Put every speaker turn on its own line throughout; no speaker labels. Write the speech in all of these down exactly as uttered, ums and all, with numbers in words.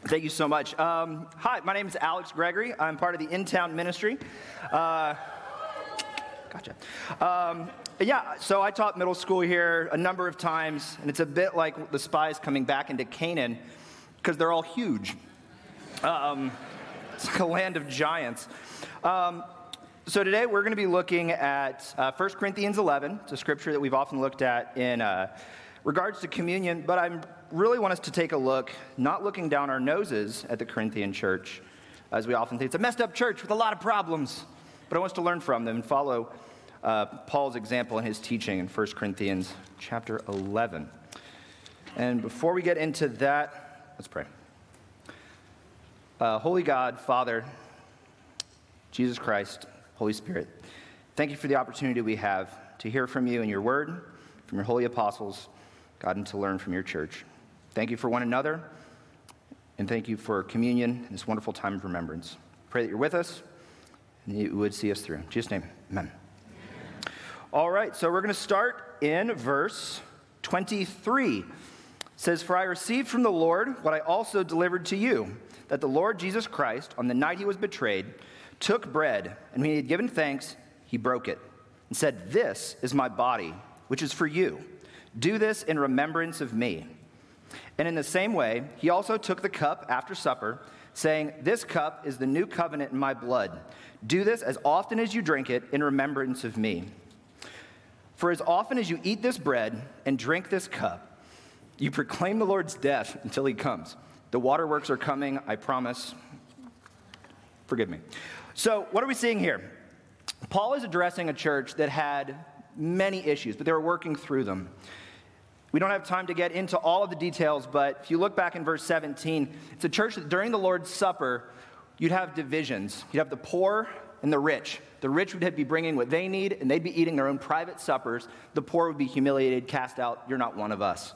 Thank you so much. Um, hi, my name is Alex Gregory. I'm part of the In-Town Ministry. Uh, gotcha. Um, yeah, so I taught middle school here a number of times, and it's a bit like the spies coming back into Canaan, because they're all huge. Um, it's like a land of giants. Um, so today we're going to be looking at uh, First Corinthians eleven. It's a scripture that we've often looked at in uh, regards to communion, but I really want us to take a look, not looking down our noses at the Corinthian church, as we often think. It's a messed up church with a lot of problems, but I want us to learn from them and follow uh, Paul's example in his teaching in First Corinthians chapter eleven. And before we get into that, let's pray. Uh, Holy God, Father, Jesus Christ, Holy Spirit, thank you for the opportunity we have to hear from you in your word, from your holy apostles, God, and to learn from your church. Thank you for one another, and thank you for communion and this wonderful time of remembrance. Pray that you're with us, and that you would see us through. In Jesus' name, amen. Amen. All right, so we're going to start in verse twenty-three. It says, "For I received from the Lord what I also delivered to you, that the Lord Jesus Christ, on the night he was betrayed, took bread, and when he had given thanks, he broke it, and said, 'This is my body, which is for you. Do this in remembrance of me.' And in the same way, he also took the cup after supper, saying, 'This cup is the new covenant in my blood. Do this as often as you drink it in remembrance of me. For as often as you eat this bread and drink this cup, you proclaim the Lord's death until he comes.' The waterworks are coming, I promise. Forgive me." So what are we seeing here? Paul is addressing a church that had many issues, but they were working through them. We don't have time to get into all of the details, but if you look back in verse seventeen, it's a church that during the Lord's Supper, you'd have divisions. You'd have the poor and the rich. The rich would be bringing what they need, and they'd be eating their own private suppers. The poor would be humiliated, cast out. You're not one of us.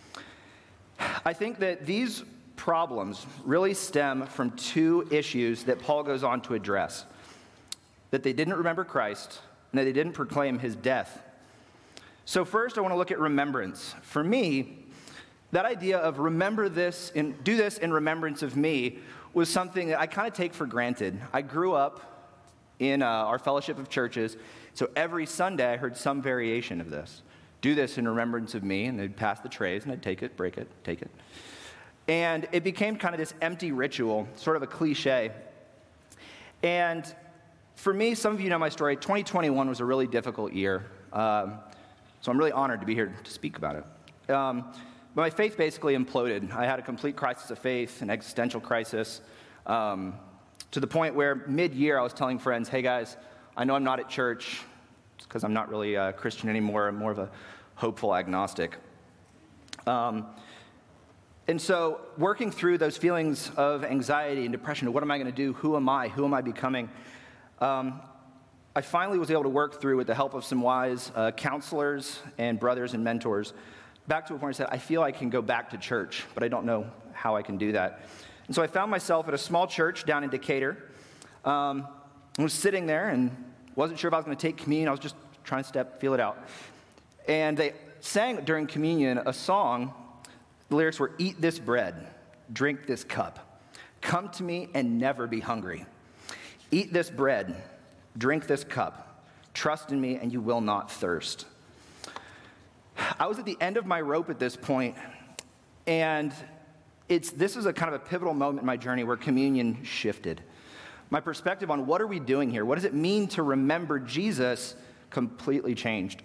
I think that these problems really stem from two issues that Paul goes on to address: that they didn't remember Christ, and that they didn't proclaim his death. So first, I want to look at remembrance. For me, that idea of remember this and do this in remembrance of me was something that I kind of take for granted. I grew up in uh, our fellowship of churches, so every Sunday I heard some variation of this. Do this in remembrance of me, and they'd pass the trays, and I'd take it, break it, take it. And it became kind of this empty ritual, sort of a cliche. And for me, some of you know my story, twenty twenty-one was a really difficult year. Um, so I'm really honored to be here to speak about it. Um, but my faith basically imploded. I had a complete crisis of faith, an existential crisis, um, to the point where mid-year I was telling friends, "Hey guys, I know I'm not at church because I'm not really a Christian anymore. I'm more of a hopeful agnostic." Um, And so working through those feelings of anxiety and depression, what am I going to do? Who am I? Who am I becoming? Um, I finally was able to work through, with the help of some wise uh, counselors and brothers and mentors, back to a point where I said, I feel I can go back to church, but I don't know how I can do that. And so I found myself at a small church down in Decatur. Um, I was sitting there and wasn't sure if I was going to take communion. I was just trying to step, feel it out. And they sang during communion a song. The lyrics were, "Eat this bread, drink this cup. Come to me and never be hungry. Eat this bread, drink this cup. Trust in me and you will not thirst." I was at the end of my rope at this point, and it's this is a kind of a pivotal moment in my journey where communion shifted. My perspective on what are we doing here, what does it mean to remember Jesus, completely changed.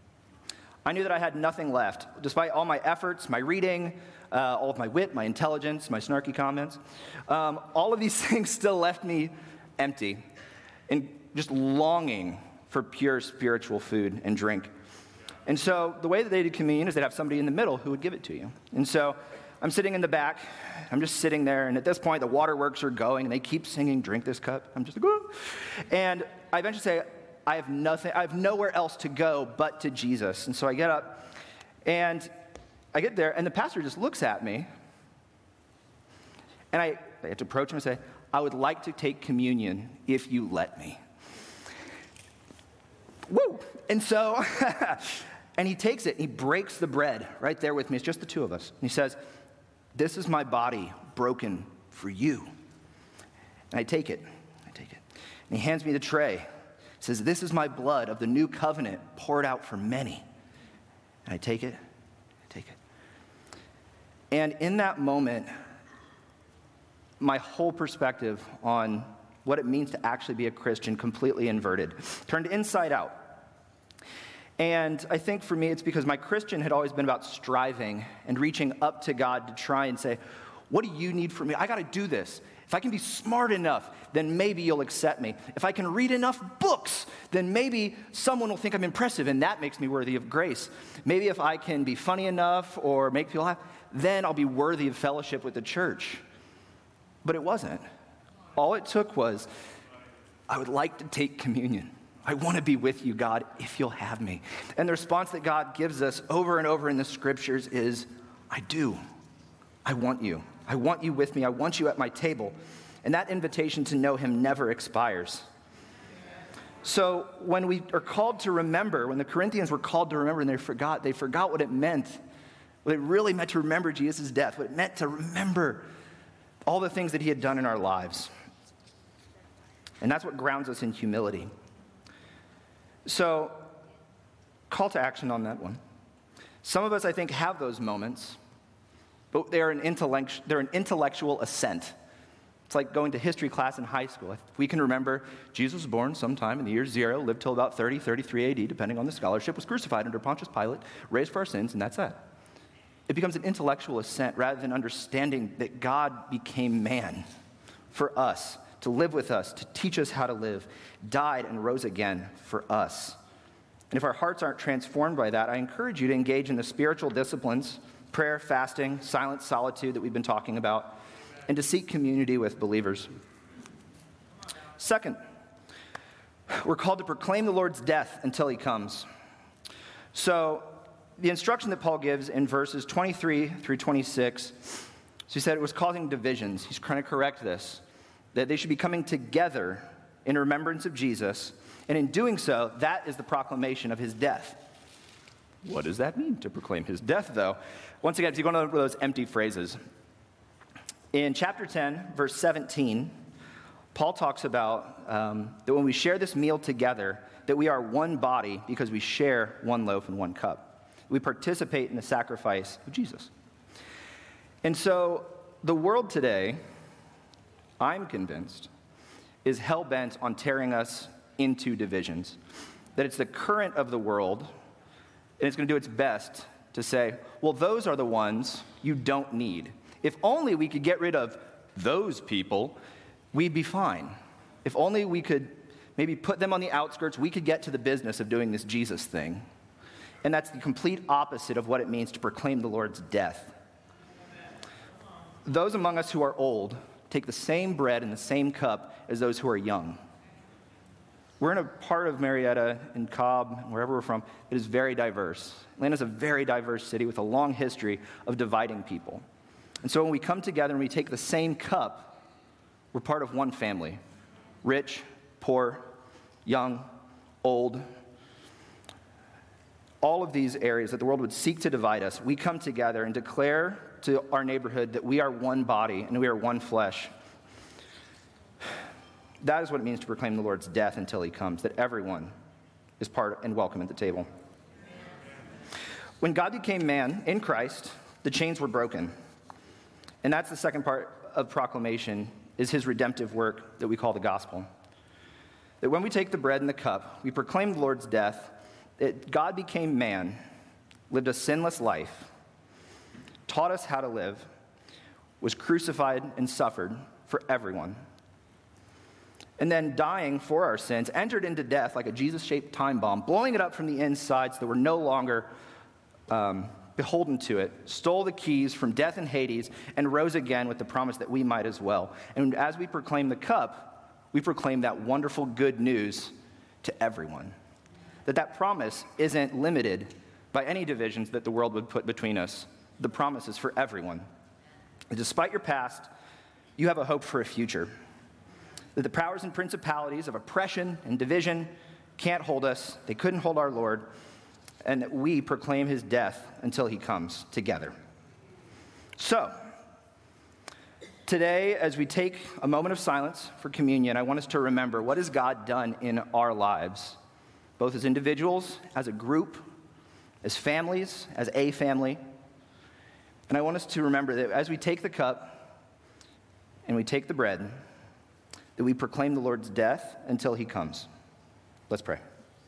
I knew that I had nothing left. Despite all my efforts, my reading, uh, all of my wit, my intelligence, my snarky comments, um, all of these things still left me empty and just longing for pure spiritual food and drink. And so the way that they did communion is they'd have somebody in the middle who would give it to you. And so I'm sitting in the back, I'm just sitting there, and at this point the waterworks are going, and they keep singing, "Drink this cup." I'm just like, "Woo!" And I eventually say, I have nothing, I have nowhere else to go but to Jesus. And so I get up, and I get there, and the pastor just looks at me, and I, I have to approach him and say, "I would like to take communion if you let me." Woo! And so, and he takes it, and he breaks the bread right there with me. It's just the two of us. And he says, "This is my body broken for you. And I take it. I take it. And he hands me the tray. He says, this is my blood of the new covenant poured out for many. And I take it. I take it. And in that moment, my whole perspective on what it means to actually be a Christian completely inverted, turned inside out. And I think for me, it's because my Christian had always been about striving and reaching up to God to try and say, what do you need from me? I got to do this. If I can be smart enough, then maybe you'll accept me. If I can read enough books, then maybe someone will think I'm impressive, and that makes me worthy of grace. Maybe if I can be funny enough or make people laugh, then I'll be worthy of fellowship with the church. But it wasn't. All it took was, I would like to take communion. I want to be with you, God, if you'll have me. And the response that God gives us over and over in the scriptures is, I do. I want you. I want you with me. I want you at my table. And that invitation to know him never expires. So when we are called to remember, when the Corinthians were called to remember and they forgot, they forgot what it meant, what it really meant to remember Jesus' death, what it meant to remember all the things that he had done in our lives. And that's what grounds us in humility. So, call to action on that one. Some of us, I think, have those moments, but they're an, intellect, they're an intellectual assent. It's like going to history class in high school. If we can remember Jesus was born sometime in the year zero, lived till about thirty, thirty-three A D, depending on the scholarship, was crucified under Pontius Pilate, raised for our sins, and that's that. It becomes an intellectual assent rather than understanding that God became man for us, to live with us, to teach us how to live, died and rose again for us. And if our hearts aren't transformed by that, I encourage you to engage in the spiritual disciplines, prayer, fasting, silent solitude that we've been talking about, and to seek community with believers. Second, we're called to proclaim the Lord's death until he comes. So the instruction that Paul gives in verses twenty-three through twenty-six, so he said it was causing divisions. He's trying to correct this, that they should be coming together in remembrance of Jesus, and in doing so, that is the proclamation of his death. What does that mean, to proclaim his death, though? Once again, if you go to those empty phrases. In chapter ten, verse seventeen, Paul talks about um, that when we share this meal together, that we are one body because we share one loaf and one cup. We participate in the sacrifice of Jesus. And so the world today, I'm convinced, is hell-bent on tearing us into divisions. That it's the current of the world, and it's going to do its best to say, well, those are the ones you don't need. If only we could get rid of those people, we'd be fine. If only we could maybe put them on the outskirts, we could get to the business of doing this Jesus thing. And that's the complete opposite of what it means to proclaim the Lord's death. Those among us who are old take the same bread and the same cup as those who are young. We're in a part of Marietta and Cobb, wherever we're from, that is very diverse. Atlanta's a very diverse city with a long history of dividing people. And so when we come together and we take the same cup, we're part of one family. Rich, poor, young, old. All of these areas that the world would seek to divide us, we come together and declare to our neighborhood that we are one body and we are one flesh. That is what it means to proclaim the Lord's death until he comes, that everyone is part and welcome at the table. When God became man in Christ, the chains were broken. And that's the second part of proclamation, is his redemptive work that we call the gospel. That when we take the bread and the cup, we proclaim the Lord's death, that God became man, lived a sinless life, taught us how to live, was crucified and suffered for everyone, and then dying for our sins, entered into death like a Jesus-shaped time bomb, blowing it up from the inside so that we're no longer um, beholden to it, stole the keys from death and Hades, and rose again with the promise that we might as well. And as we proclaim the cup, we proclaim that wonderful good news to everyone. That that promise isn't limited by any divisions that the world would put between us. The promise is for everyone. That despite your past, you have a hope for a future. That the powers and principalities of oppression and division can't hold us. They couldn't hold our Lord. And that we proclaim his death until he comes together. So, Today, as we take a moment of silence for communion, I want us to remember, what has God done in our lives, both as individuals, as a group, as families, as a family. And I want us to remember that as we take the cup and we take the bread, that we proclaim the Lord's death until he comes. Let's pray.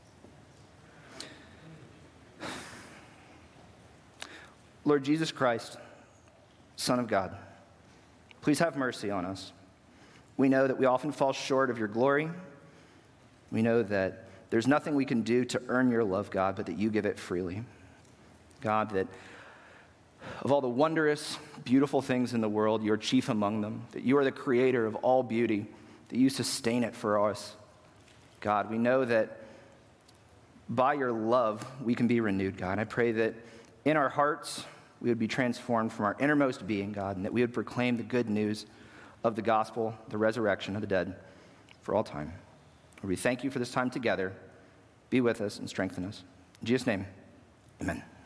Lord Jesus Christ, Son of God, please have mercy on us. We know that we often fall short of your glory. We know that there's nothing we can do to earn your love, God, but that you give it freely. God, that of all the wondrous, beautiful things in the world, you're chief among them, that you are the creator of all beauty, that you sustain it for us. God, we know that by your love, we can be renewed, God. I pray that in our hearts, we would be transformed from our innermost being, God, and that we would proclaim the good news of the gospel, the resurrection of the dead for all time. Lord, we thank you for this time together. Be with us and strengthen us. In Jesus' name, amen.